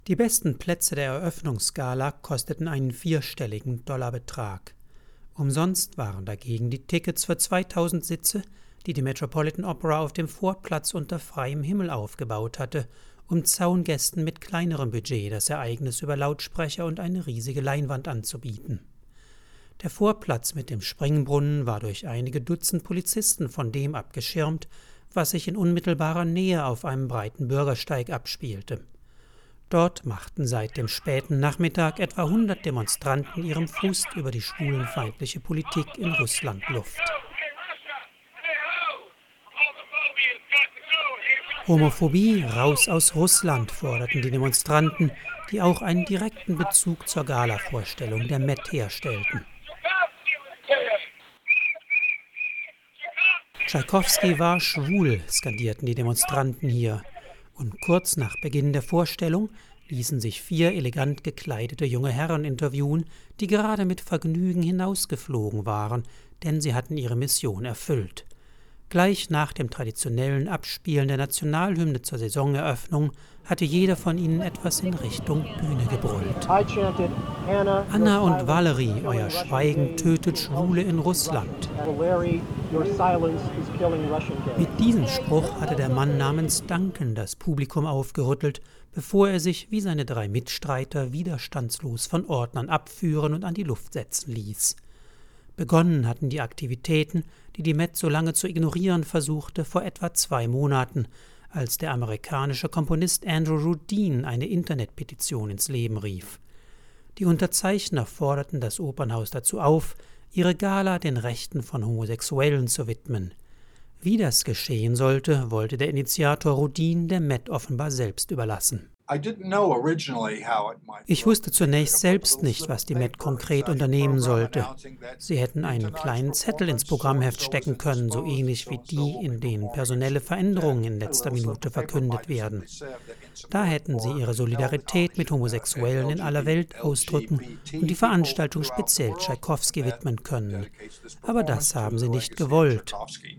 Die besten Plätze der Eröffnungsgala kosteten einen vierstelligen Dollarbetrag. Umsonst waren dagegen die Tickets für 2000 Sitze, die die Metropolitan Opera auf dem Vorplatz unter freiem Himmel aufgebaut hatte, um Zaungästen mit kleinerem Budget das Ereignis über Lautsprecher und eine riesige Leinwand anzubieten. Der Vorplatz mit dem Springbrunnen war durch einige Dutzend Polizisten von dem abgeschirmt, was sich in unmittelbarer Nähe auf einem breiten Bürgersteig abspielte. Dort machten seit dem späten Nachmittag etwa 100 Demonstranten ihrem Frust über die schwulenfeindliche Politik in Russland Luft. Homophobie raus aus Russland, forderten die Demonstranten, die auch einen direkten Bezug zur Gala-Vorstellung der Met herstellten. Tschaikowski war schwul, skandierten die Demonstranten hier. Und kurz nach Beginn der Vorstellung ließen sich 4 elegant gekleidete junge Herren interviewen, die gerade mit Vergnügen hinausgeflogen waren, denn sie hatten ihre Mission erfüllt. Gleich nach dem traditionellen Abspielen der Nationalhymne zur Saisoneröffnung hatte jeder von ihnen etwas in Richtung Bühne gebrüllt. Anna und Valerie, euer Schweigen tötet Schwule in Russland. Mit diesem Spruch hatte der Mann namens Duncan das Publikum aufgerüttelt, bevor er sich wie seine 3 Mitstreiter widerstandslos von Ordnern abführen und an die Luft setzen ließ. Begonnen hatten die Aktivitäten, die die Met so lange zu ignorieren versuchte, vor etwa 2 Monaten, als der amerikanische Komponist Andrew Rudin eine Internetpetition ins Leben rief. Die Unterzeichner forderten das Opernhaus dazu auf, ihre Gala den Rechten von Homosexuellen zu widmen. Wie das geschehen sollte, wollte der Initiator Rudin der Met offenbar selbst überlassen. Ich wusste zunächst selbst nicht, was die Met konkret unternehmen sollte. Sie hätten einen kleinen Zettel ins Programmheft stecken können, so ähnlich wie die, in denen personelle Veränderungen in letzter Minute verkündet werden. Da hätten sie ihre Solidarität mit Homosexuellen in aller Welt ausdrücken und die Veranstaltung speziell Tschaikowski widmen können. Aber das haben sie nicht gewollt.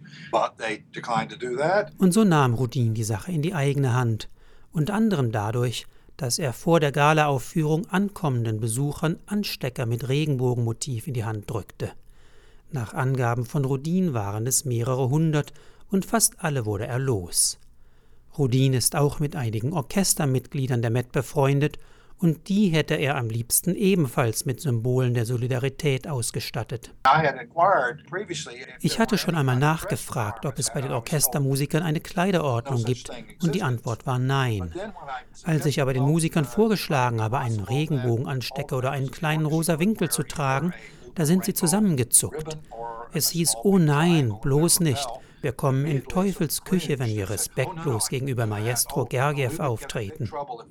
Und so nahm Rudin die Sache in die eigene Hand. Unter anderem dadurch, dass er vor der Gala-Aufführung ankommenden Besuchern Anstecker mit Regenbogenmotiv in die Hand drückte. Nach Angaben von Rudin waren es mehrere 100 und fast alle wurde er los. Rudin ist auch mit einigen Orchestermitgliedern der Met befreundet und die hätte er am liebsten ebenfalls mit Symbolen der Solidarität ausgestattet. Ich hatte schon einmal nachgefragt, ob es bei den Orchestermusikern eine Kleiderordnung gibt, und die Antwort war nein. Als ich aber den Musikern vorgeschlagen habe, einen Regenbogenanstecker oder einen kleinen rosa Winkel zu tragen, da sind sie zusammengezuckt. Es hieß, oh nein, bloß nicht. Wir kommen in Teufels Küche, wenn wir respektlos gegenüber Maestro Gergiew auftreten.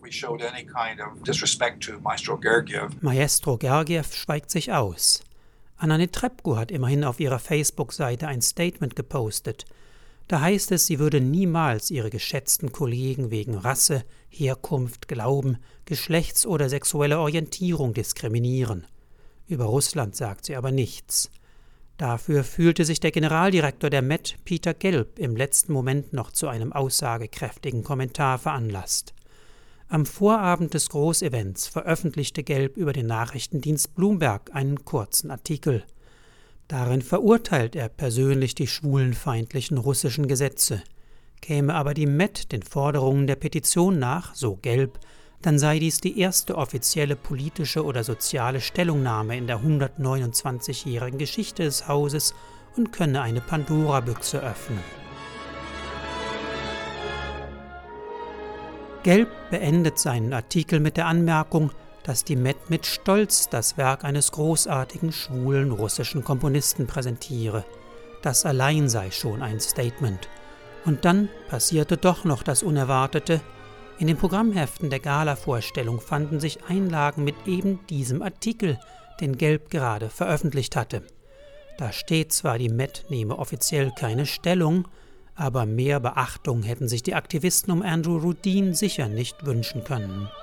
Maestro Gergiew schweigt sich aus. Anna Netrebko hat immerhin auf ihrer Facebook-Seite ein Statement gepostet. Da heißt es, sie würde niemals ihre geschätzten Kollegen wegen Rasse, Herkunft, Glauben, Geschlechts- oder sexueller Orientierung diskriminieren. Über Russland sagt sie aber nichts. Dafür fühlte sich der Generaldirektor der Met, Peter Gelb, im letzten Moment noch zu einem aussagekräftigen Kommentar veranlasst. Am Vorabend des Großevents veröffentlichte Gelb über den Nachrichtendienst Bloomberg einen kurzen Artikel. Darin verurteilt er persönlich die schwulenfeindlichen russischen Gesetze. Käme aber die Met den Forderungen der Petition nach, so Gelb, dann sei dies die erste offizielle politische oder soziale Stellungnahme in der 129-jährigen Geschichte des Hauses und könne eine Pandora-Büchse öffnen. Gelb beendet seinen Artikel mit der Anmerkung, dass die Met mit Stolz das Werk eines großartigen schwulen russischen Komponisten präsentiere. Das allein sei schon ein Statement. Und dann passierte doch noch das Unerwartete. In den Programmheften der Gala-Vorstellung fanden sich Einlagen mit eben diesem Artikel, den Gelb gerade veröffentlicht hatte. Da steht zwar, die Met nehme offiziell keine Stellung, aber mehr Beachtung hätten sich die Aktivisten um Andrew Rudin sicher nicht wünschen können.